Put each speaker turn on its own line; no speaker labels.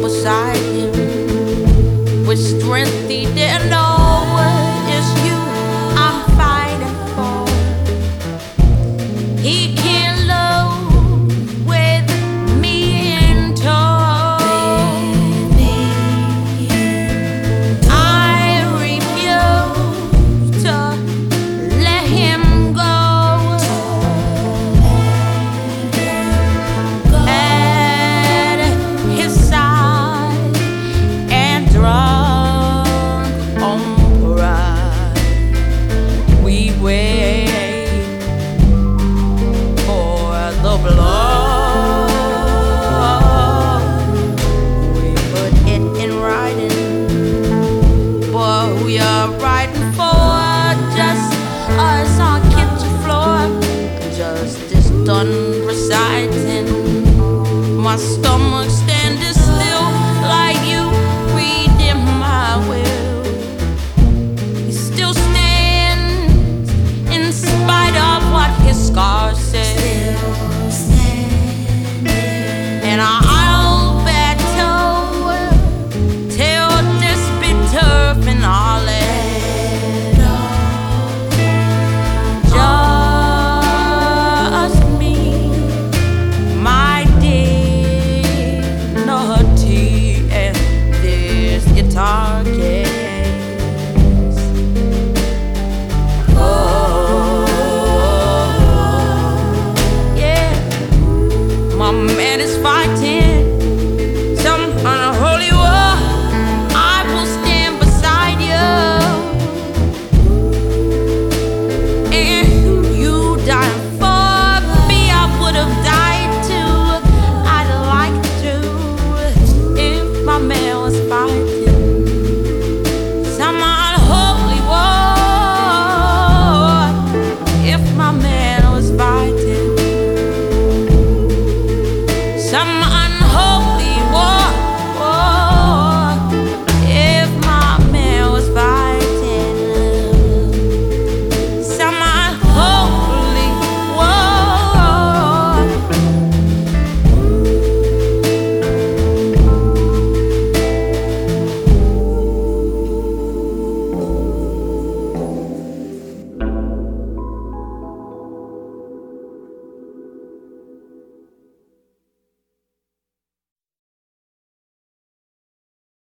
beside him with strength he didn't know. It's you I'm fighting for. He can't lose with me in tow. I refuse to let him go. At his side and drunk on pride, we wait for the blood. We put it in writing, boy, who you're writing for. Just us on kitchen floor, justice done reciting. My stomach standing still like you read in my will. He still stands in spite of what his scars say. And I'll battle till this bitter finale. Just me, my dignity, and this guitar.